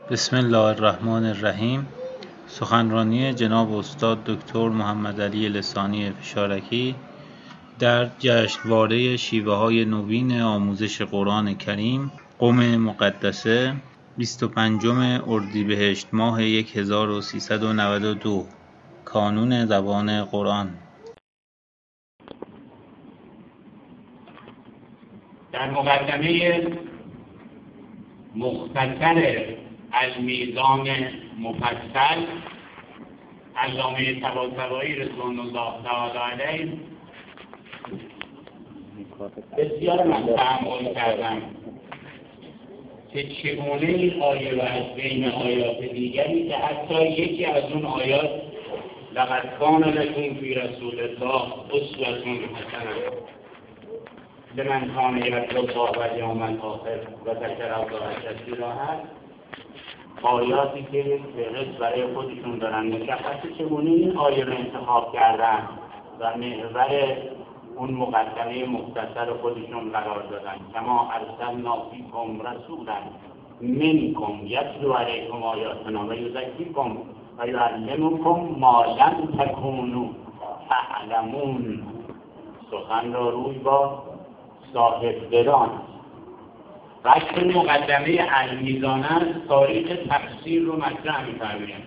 بسم الله الرحمن الرحیم. سخنرانی جناب استاد دکتر محمد علی لسانی فشارکی در جشنواره شیوه‌های نوین آموزش قرآن کریم قم مقدسه 25 اردیبهشت ماه 1392 کانون زبان قرآن. در مقدمه مختصر المیزان مفصل علامه طباطبایی رضوان الله تعالی علیه بسیار من تأمل کردم که چگونه این آیه و از بین آیات دیگری که حتی یکی از اون آیات لقد کان لکم فی رسول الله اسوة حسنة لمن کان یرجو الله والیوم الاخر و ذکر الله کثیرا هست، آیاتی که فهرست برای خودشون دارن مشخصه چگونه این آیه رو انتخاب کردن و محور اون مقدمه مختصر خودشون قرار دادن. کما ارسلنا فیکم رسولا منکم یتلو علیکم آیاتنا و یزکیکم و یعلمکم ما لم تکونوا تعلمون. سخن را روی با صاحب دلان. وقتی مقدمه المیزان است، تاریخ تفسیر رو مطرح می‌فرمایند.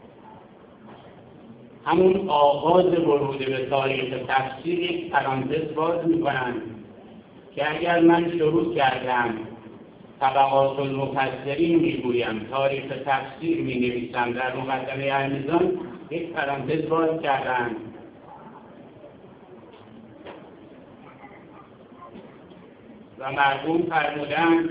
همون آغاز ورود به تاریخ تفسیر یک پرانتز باز می‌کنند که اگر من شروع کردم طبقات المفسرین میگویم، تاریخ تفسیر می‌نویسم، در مقدمه المیزان یک پرانتز باز کردند و مرحوم فرمودند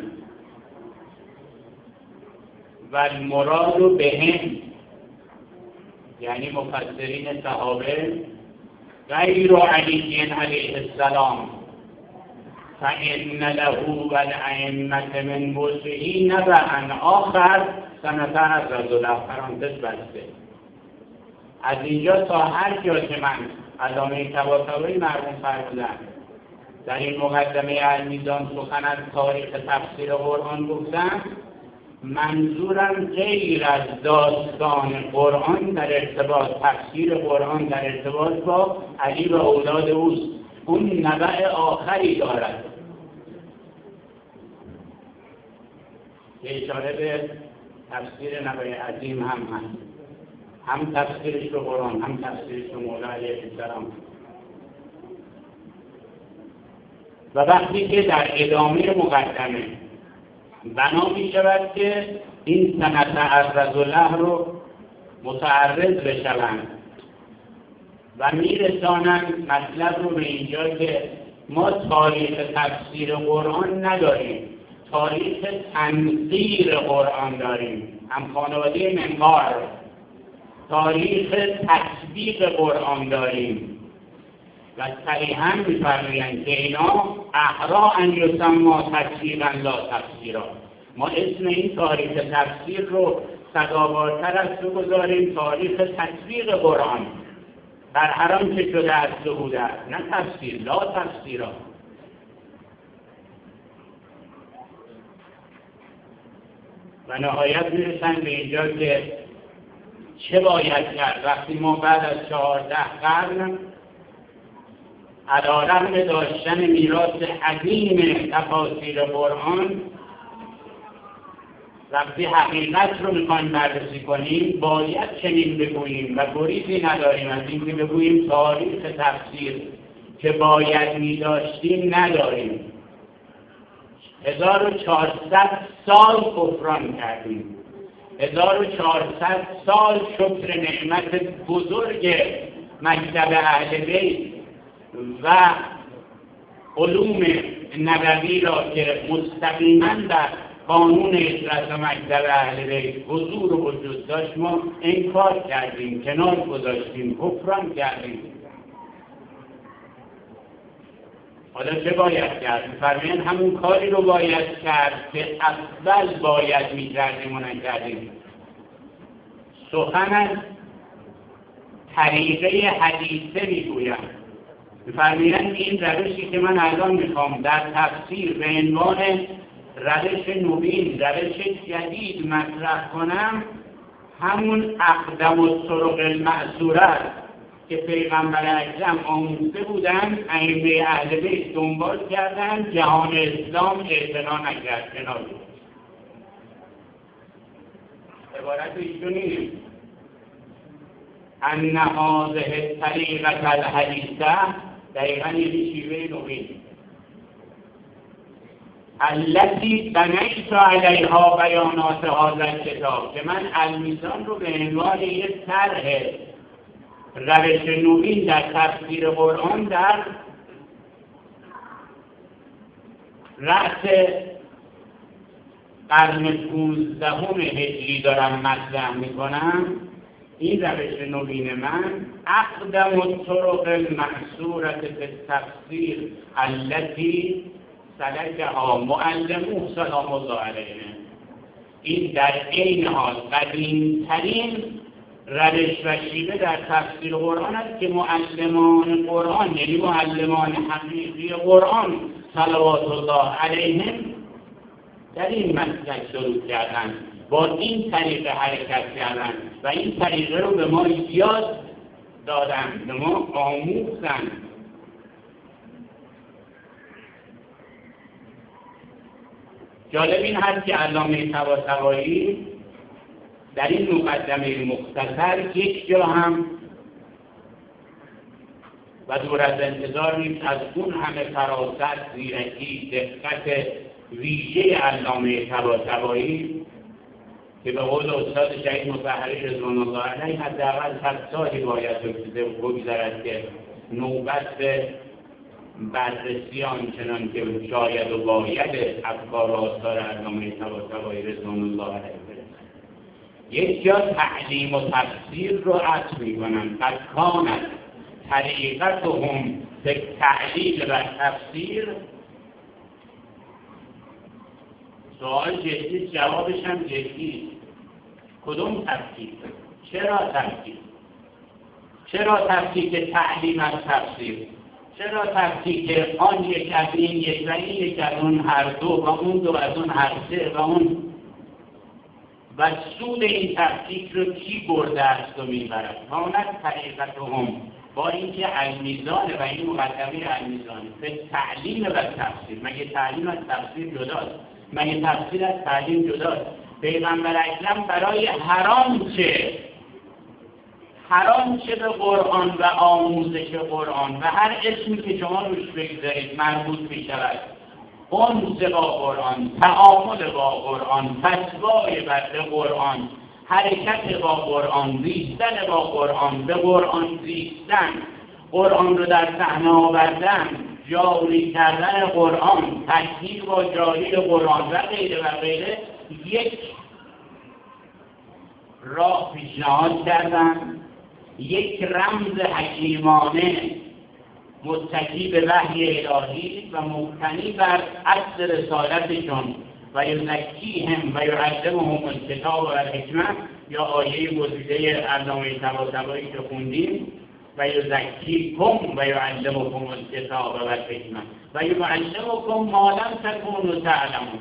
و المراد بهم، یعنی مفسرین صحابه، غیر علی علیه السلام فإن له والأئمة من وجهه نبعا آخر سنتعرض له. پرانتز بسته. از اینجا تا هر جا که من علامه طباطبایی مرحوم فرمودند در این مقدمه المیزان سخن از تاریخ تفسیر قرآن گفتم، منظورم غیر از داستان قرآن در ارتباط تفسیر قرآن در ارتباط با علی و اولاد اوست. اون نبع آخری دارد که اشاره به تفسیر نبع عظیم هم هست، هم تفسیرش به قرآن هم تفسیرش به مولا علیه السلام. و وقتی که در ادامه مقدمه بنا می شود که این سنتعرض له رو متعرض بشوند و می رسانند مطلب رو به اینجا که ما تاریخ تفسیر قرآن نداریم، تاریخ تنزیل قرآن داریم، هم خانواده منبار، تاریخ تطبیق قرآن داریم. و صریحاً می‌فرمایند که اینا احرا ان یسمى تفسیرا لا تفسیرا. ما اسم این تاریخ تفسیر رو سزاوارتر از بگذاریم تاریخ تطبیق قرآن در حرم که شده از بوده، نه تفسیر، لا تفسیرا. و نهایت میرسن به اینجا که چه باید کرد وقتی ما بعد از 14 قرن علیرغم داشتن میراث عظیم تفاسیر قرآن وقتی حقیقت رو میخوایم بررسی کنیم باید چنین بگوییم و گریزی نداریم از اینکه بگوییم تاریخ تفسیر که باید میداشتیم نداریم. 1400 سال کفران کردیم، 1400 سال شکر نعمت بزرگ مکتب اهل بیت و علوم نبوی را که مستقیما در قانون اجرت مکتب اهل بیت حضور و وجود داشت ما انکار کردیم، کنار گذاشتیم، کفران کردیم. حالا چه باید کرد؟ فرمایند همون کاری رو باید کرد که اول باید می‌کردیم و نکردیم. سخن از طریقه حدیثه میگویم. می‌فرمایند این روشی که من الان میخوام در تفسیر به عنوان روش نوین، روش جدید مطرح کنم، همون اقدم الطرق المأثوره است که پیغمبر اکرم آموزه بودن، ائمه اهل بیت دنبال کردن، جهان اسلام اعتنا نکرد. کنار عبارت ایشونی ان هذه الطریقة الحدیثه، دقیقا یعنی شیوه نوین، التي بنیت علیها بیانات هذا الکتاب، که من المیزان رو به عنوان یک طرح روش نوین در تفسیر قرآن در رأس قرن 15 هجری دارم مطرح میکنم. این روش نوین من اقدم الطرق المحصورة في التفسیر التي سلکها معلموه سلام الله علیهم، این در عین حال قدیم‌ترین روش و شیوه در تفسیر قرآن است که معلمان قرآن، یعنی معلمان حقیقی قرآن صلوات الله علیهم، در این مسلک سلوک کردند، با این طریقه حرکت کردند و این طریقه رو به ما یاد دادند، به ما آموختند. جالب این هست که علامه طباطبایی در این مقدمه مختصر یک جا هم و دور از انتظار نیست از اون همه فراست، زیرکی، دقت ویژه علامه طباطبایی که به قول استاد شهید مطهری رضوان الله علیه حداقل 100 سالی باید بگذرد که نوبت به بررسی آنچنان که شاید و باید افکار و آثار علامه طباطبایی رضوان الله علیه برسد. یک جا تعلیم و تفسیر رو عطف می‌کنن، قد کانت طریقتهم به تعلیم و تفسیر. سوال جدی، جوابش هم جدی. کدوم تفسیر؟ چرا تفسیر؟ چرا تفسیر تعلیم از تفسیر؟ چرا تفسیر آن یک از این یک و این یک از اون هر دو و اون دو از اون هر سه و اون و سود این تفسیر رو کی برده است و میبرد؟ کانت طریقتهم، با اینکه المیزان و این مقدمه المیزان به تعلیم و تفسیر. مگه تعلیم از تفسیر جداست؟ مگه تفسیر از تعلیم جداست؟ پیغمبر اکرم برای حرام چه به قرآن و آموزش قرآن و هر اسمی که شما روش بگذارید مربوط می شود، انس با قرآن، تعامل با قرآن، فتوای بر قرآن، حرکت با قرآن، زیستن با قرآن، به قرآن زیستن، قرآن رو در صحنه آوردن، جاری کردن قرآن، تکمیل با جاری قرآن و غیره و غیره، یک راه پیشنهاد کردن، یک رمز حکیمانه متکی به وحی الهی و مبتنی بر اصل رسالتشون و یزکیهم و یعلمهم الکتاب و الحکمه، یا آیه گزیده علامه طباطبایی که خوندیم، و یزکیکم و یعلمکم الکتاب و الحکمه و یعلمکم ما لم تکونوا تعلمون.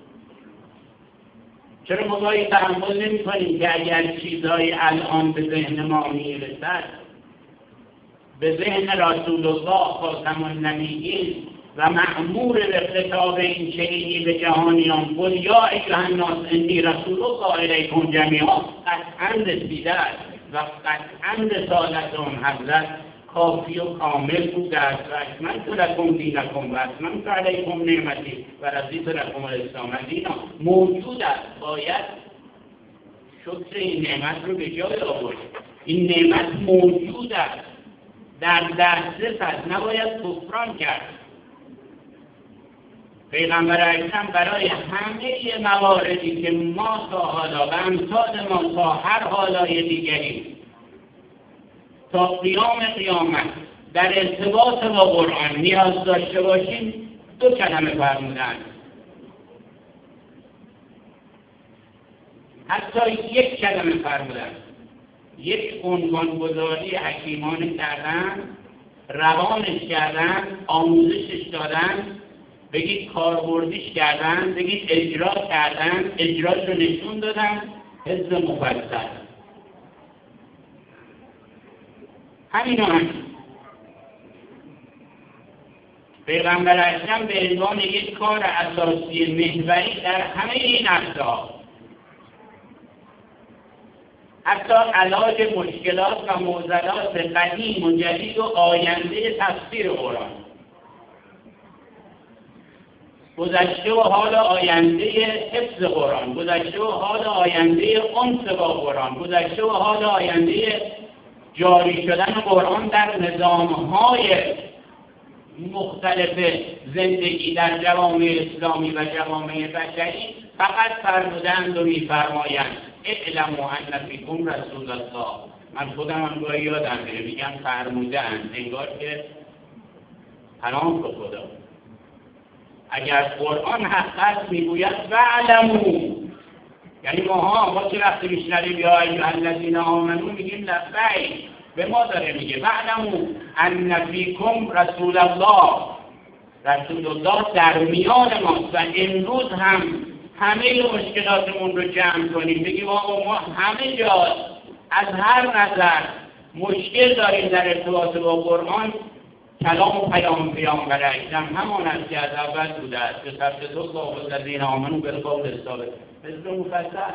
چرا ما گاهی تحمل نمی کنیم که اگر چیزهای الان به ذهن ما میرسد، به ذهن رسول الله خاتم النبیین و مأمور به خطاب این چنینی به جهانیان، قل یا ایها الناس انی رسول الله الیکم جمیعا، قطعا رسیده است و قطعا رسالت آن حضرت کافی و کامل بوده است و اکملت لکم دینکم و اتممت علیکم نعمتی و رضیت لکم الاسلام دینا، موجود است. باید شکر این نعمت رو به جای آورد. این نعمت موجود است، در دسترس است، نباید کفران کرد. پیغمبر اکرم برای همه مواردی که ما تا حالا و امثال ما تا هر حالای دیگری تا قیام قیامت در ارتباط با قرآن نیاز داشته باشیم، 2 کلمه فرمودند. حتی 1 کلمه فرمودند. یک عنوان‌گذاری حکیمانه کردن، روانش کردن، آموزشش دادن، بگید کاربردیش کردن، بگید اجرا کردن، اجراش رو نشون دادن، حزب مفصل. همین پیغمبر اکرم به عنوان یک کار اساسی محوری در همه این عرصه‌ها، حتی علاج مشکلات و معضلات قدیم و جدید و آینده تفسیر قرآن، گذشته و حال آینده حفظ قرآن، گذشته و حال آینده انس با قرآن، گذشته و حال آینده جاری شدن قرآن در نظام‌های مختلف زندگی در جوامع اسلامی و جوامع بشری، فقط فرمودند و می‌فرمایند اعلموا ان فیکم رسول الله. من خودم هم گاهی یادم میره میگم فرمودند، انگار که پناه به خدا. اگر قرآن حق میگوید فاعلموا، یعنی ما که وقتی میشنویم یا ایها الذین آمنوا میگیم لبیک، به ما داره میگه فاعلموا ان فیکم رسول الله. رسول الله در میان ماست و امروز هم همه مشکلاتمون رو جمع کنیم، بگیم آقا ما همه جا از هر نظر مشکل داریم در ارتباط با قرآن. کلام و پیامبر اکرم همان است که از اول بوده است که ثبت الله الذین آمنوا بالقول الثابت. حزب مفصل،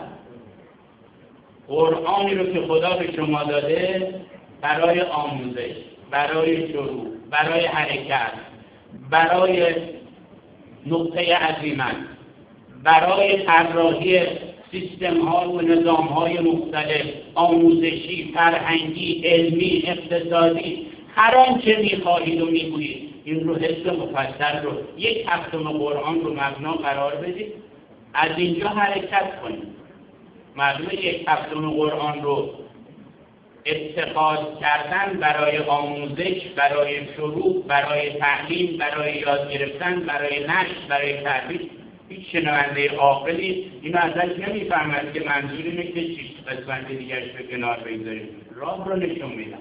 قرآنی رو که خدا به شما داده برای آموزش، برای شروع، برای حرکت، برای نقطه عزیمت، برای طراحی سیستم ها و نظام های مختلف، آموزشی، فرهنگی، علمی، اقتصادی، هر آنچه میخواهید و میگویید این رو حزب مفصل رو یک هفتم قرآن رو مبنا قرار بدید، از اینجا حرکت کنید. معلومه یک هفتم قرآن رو اتخاذ کردن برای آموزش، برای شروع، برای تعلیم، برای یاد گرفتن، برای نشر، برای ترویج، هیچ شنونده عاقلی اینو ازش نمیفهمد که منظور اینه که 6 قسمت دیگرش به کنار بگذاریم. راه رو نشون میدم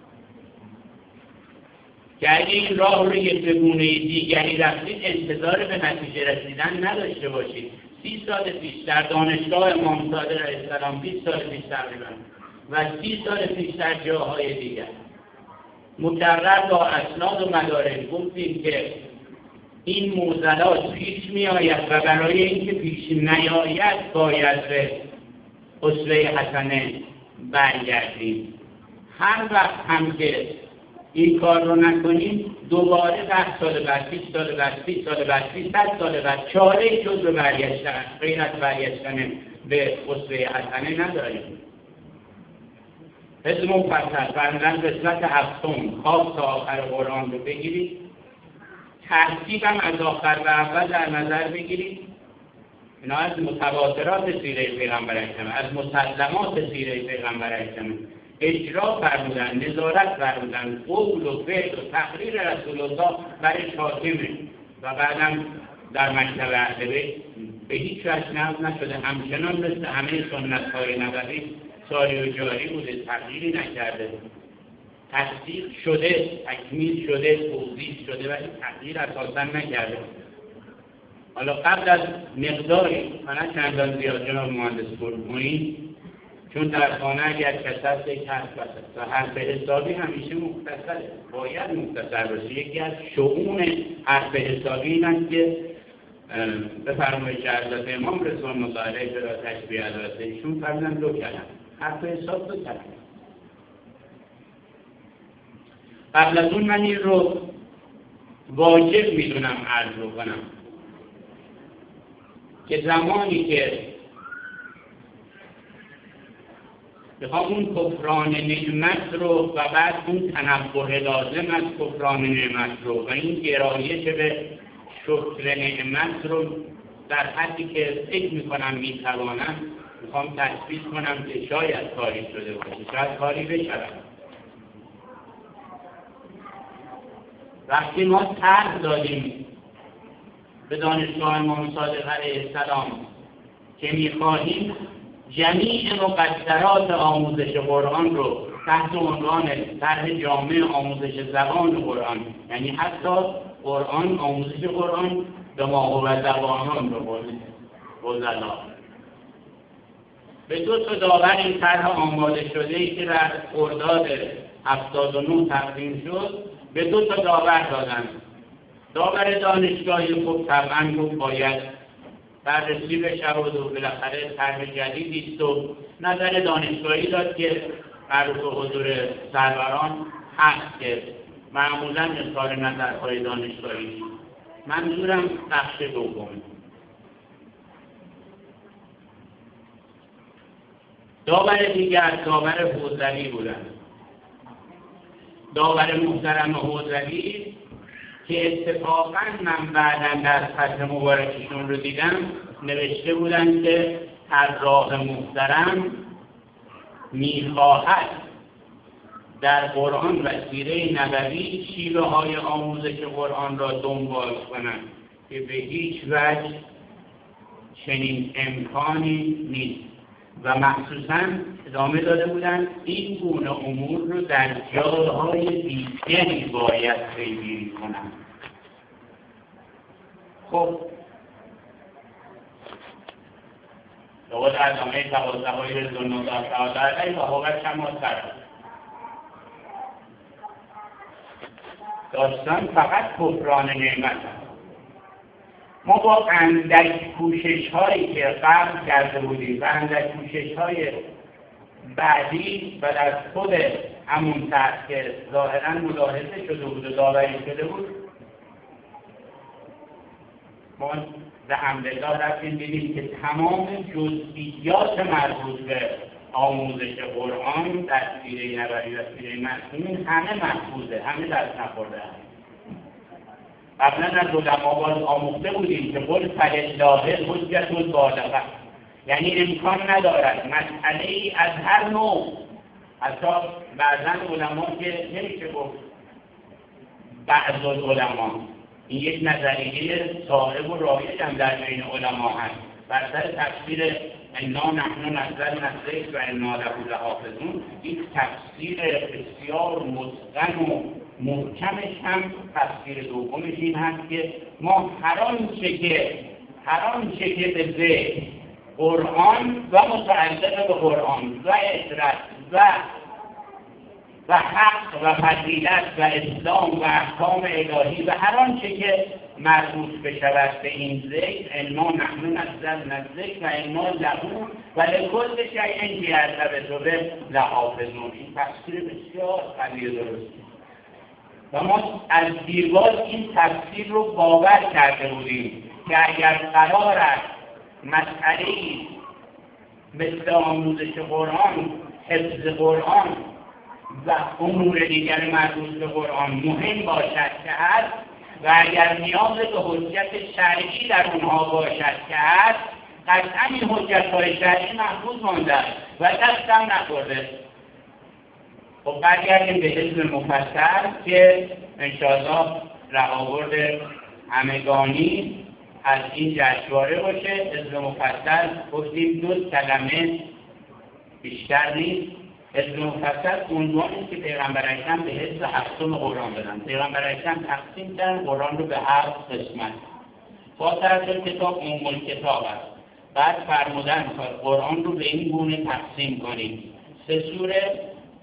که اگه این راه رو یک به گونه دیگری رفتید انتظار به نتیجه رسیدن نداشته باشید. 30 سال پیش در دانشگاه امام صادق علیه السلام، 20 سال پیش تقریبا و 30 سال پیش در جاهای دیگر مکرر با اسناد و مدارک گفتیم که این معضلات پیش می آید و برای اینکه پیش نیاید باید به اسوه حسنه برگردیم. هر وقت هم که این کار رو نکنیم دوباره 10 سال بعد، 20 سال بعد، 30 سال بعد، 300 سال بعد چاره جز به برگشتن، غیر از برگشتن به اسوه حسنه نداریم. حزب مفصل فرمودن قسمت هفتم خاص تا آخر قرآن رو بگیرید، ترتیب هم از آخر به اول در نظر بگیرید. اینا از متواترات سیره پیغمبر اکرم، از مسلمات سیره پیغمبر اکرم. اجرا فرمودن، نظارت فرمودن، قول و فعل و تقریر رسول الله برای حاکمه و بعدم در مکتب اهل بیت به هیچ وجه نقض نشده، همچنان مثل همه سنت‌های نبوی ساری و جاری بوده، تغییری نکرده، تصدیق شده، تکمیل شده، توضیح شده ولی تغییر اساسا نکرده. حالا قبل از مقداری نه چندان زیاد جناب مهندس فرمایی، چون در خانه اگر کسر یک حرف بسد و حرف حسابی همیشه مختصره، باید مختصر باشه. یکی از شؤون حرف حسابی این است که بفرمایید که حضرت امام رضوان الله علیه را تشبیه علاوه ایشون فرمودن 2 کلمه، حرف حساب 2 کلمه. قبل از اون من این رو واجب میدونم عرض رو کنم که زمانی که بخوام اون کفران نعمت رو و بعد اون تنبه لازم از کفران نعمت رو و این گرایش به شکر نعمت رو در حدی که فکر میکنم میتوانم میخوام تثبیت کنم که شاید کاری شده باشه، شاید کاری بشود. وقتی ما طرح دادیم به دانشگاه امام صادق علیه السلام که میخواهیم جمیع مقدرات آموزش قرآن رو تحت عنوان طرح جامع آموزش زبان قرآن، یعنی حتی قرآن، آموزش قرآن دماغ و زبانان رو بزلا. به 2 تا داور این طرح آماده شده ای که در خرداد 79 تقدیم شد به 2 تا داور دادن. داور دانشگاهی خب طبعا گفت باید بررسی بشه و بالاخره طرح جدیدی است و نظر دانشگاهی داد که مربوط به حضور سروران هست که معمولا اظهار نظرهای دانشگاهی. منظورم بخش دوم. داور دیگر داور حوزوی بودند. داور محترم حوزوی که اتفاقا من بعدا در خط مبارکشون رو دیدم نوشته بودند که طراح محترم میخواهد در قرآن و سیره نبوی شیوه های آموزش قرآن را دنبال کنند که به هیچ وجه چنین امکانی نیست و مخصوصا ادامه داده بودند این گونه امور رو در جاهای دیگری باید پیگیری کنند. خب لغت ادامه توازدهایی به زنوزا تعالی و حوبت شما سر داستان فقط کفران نعمت هست. ما با اندک کوشش هایی که قبل کرده بودیم و اندک کوشش های بعدی و در خود همون طرح که ظاهرا ملاحظه شده بود و داوری شده بود، ما الحمدلله رفتیم دیدیم که تمام جزئیات مربوط به آموزش قرآن در سیره نبوی و سیره معصومین همه محفوظه، همه دست نخورده. قبلا از علما باز آموخته بودیم که قل فلله حجة البالغة، یعنی امکان ندارد مسئله ای از هر نوع، حتی بعضا علما که نمیشه گفت بعض العلما، این یک نظریه صاحب و رایج هم در بین علما هست، بر سر تفسیر انا نحن نزلنا الذکر و انا له لحافظون، این تفسیر بسیار متقن و محکمش هم تفسیر دومش این هست که ما هر آنچه که به ذکر قرآن و متعلق به قرآن و عشرت و حق و فضیلت و اسلام و احکام الهی و هر آنچه که مربوط بشود به این ذکر، انا نحن نزلنا الذکر و انا له و لکل شیء فی عقبه لحافظون. این تفسیر بسیار قوی و درستی و ما از دیرباز این تفسیر رو باور کرده بودیم که اگر قرار است مسئله‌ای مثل آموزش قرآن، حفظ قرآن و امور دیگر مربوط به قرآن مهم باشد که هست و اگر نیاز به حجت شرعی در اونها باشد که هست، قطعا این حجت‌های شرعی محفوظ مانده و دست هم نخورده. خب برگردیم به حزب مفصل که انشاءالله رهاورد همگانی از این جشنواره باشه. حزب مفصل گفتیم 2 کلمه بیشتر نیست. حزب مفصل عنوانی که پیغمبر اکرم به حزب 7 قرآن دادن. پیغمبر اکرم تقسیم کردن قرآن رو به 7 قسمت. فاتحه کتاب کتاب است. بعد فرمودن قرآن رو به این گونه تقسیم کنیم: 3 سوره،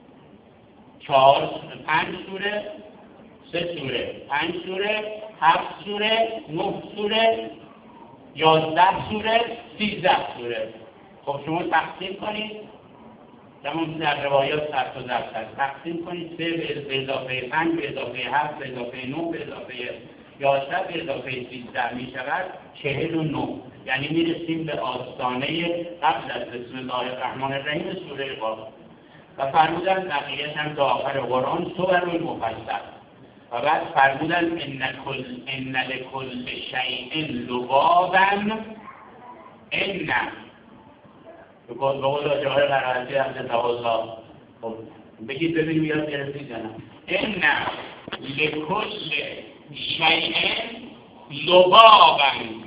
4 5 سوره، 3 سوره، 5 سوره، 7 سوره، 9 سوره، 11 سوره، 13 سوره. خب شما تقسیم کنید، همون در روایات صرف و ضبط هست، تقسیم کنید 3 به اضافه 5 به اضافه 7 به اضافه 9 به اضافه 11 به اضافه 13 می شود 49. یعنی میرسیم به آستانه قبل از بسم الله الرحمن الرحیم سوره قاف و فرمودن بقیه‌اش هم تا آخر قرآن سور مفصل. و بعد فرمودن ان لکل شیء لبابا، ان به قول جاهای قرائتی اهل تواضع. خب بگید ببینیم یاد گرفتید یا نه. ان لکل شیء لبابا،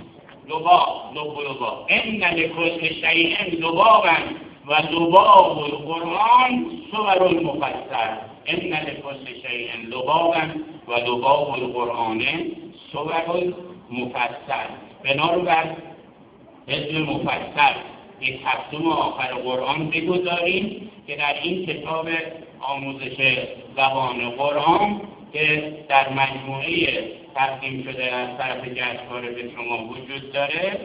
لباب ان لکل شیء لبابا و لباب القرآن سور المفصل. ان لکل شیء لبابا و لباب القرآن سور مفصل. بنا رو بر حزب مفصل یک هفتم آخر قرآن بگذاریم که در این کتاب آموزش زبان قرآن که در مجموعه تقدیم شده از طرف جشنواره به شما وجود داره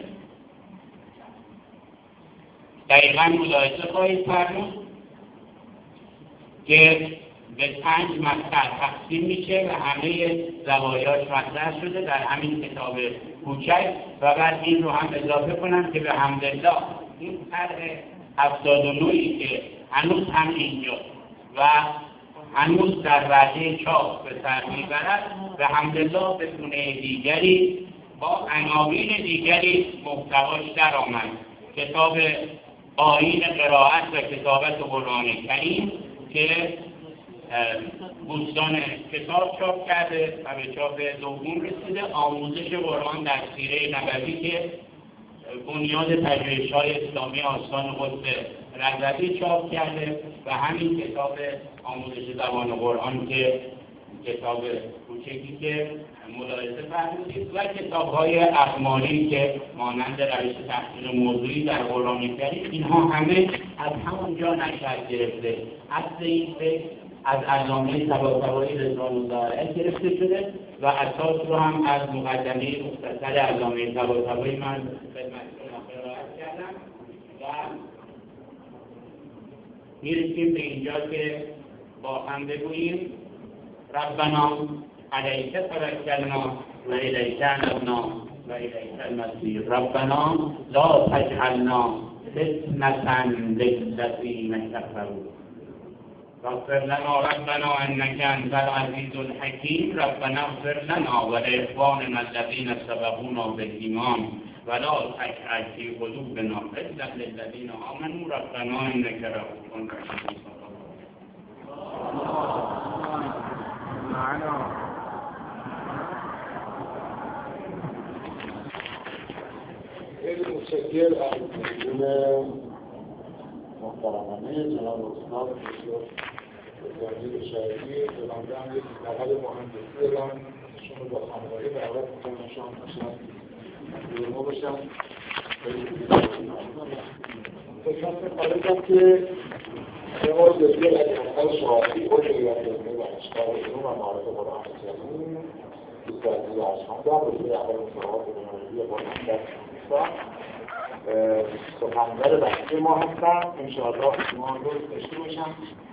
دقیقاً ملاحظه خواهید فرمود که به 5 مقطع تقسیم میشه و همه زوایاش مطرح شده در همین کتاب کوچک و بعد این رو هم اضافه کنم که به حمدالله این طرح 79 که هنوز هم اینجا و هنوز در وعده چاپ به سر میبرد به حمدالله به گونه دیگری با عناوین دیگری محتواش در آمد. کتاب آیین قرائت و کتابت قرآن کریم که بوستان کتاب چاپ کرده و به چاپ دوم رسیده. آموزش قرآن در سیره نبوی که بنیاد پژوهش‌های اسلامی آستان قدس رضوی چاپ کرده و همین کتاب آموزش زبان قرآن که کتاب کوچکی که ملاحظه فرمودید و کتاب‌های اخباری که مانند روش تحصیل موضوعی در قرآن کریم، اینها همه از همونجا نشأت گرفته. اصل این فکر از علامه طباطبایی رضوان الله علیه گرفته شده و اساس رو هم از مقدمه مختصر علامه طباطبایی من خدمتتون قرائت کردم و میرسیم به اینجا که با هم بگوییم ربنا علیک توکلنا و الیک انبنا و الیک المصیر. ربنا لا تجعلنا فتنة للذین کفروا. اغفر لنا ربنا انك انت العزیز الحکیم. ربنا اغفر لنا ولاخواننا الذین سبقونا بالایمان ولا تجعل في قلوبنا غلا للذین آمنوا ربنا انك رؤوف رحیم. خیلی متشکر از مدیون محترمانه جناب استاد دکتر وزیر شهری که بنده هم یک لقب مهندسی دارم شما رو با خانواده دعوت میکنم شام باشم ما باشم. فکرم خواهدم که یه بار بسیار از مختل شهادی خود شدیدن علمی و اشکال علوم و معارف قرآن کریم دوست عزیز اشخان در بسیار اول شهاد بنامدی با نمدر سخنگر بحثی ما هستم. انشاءالله شما رو داشته باشم.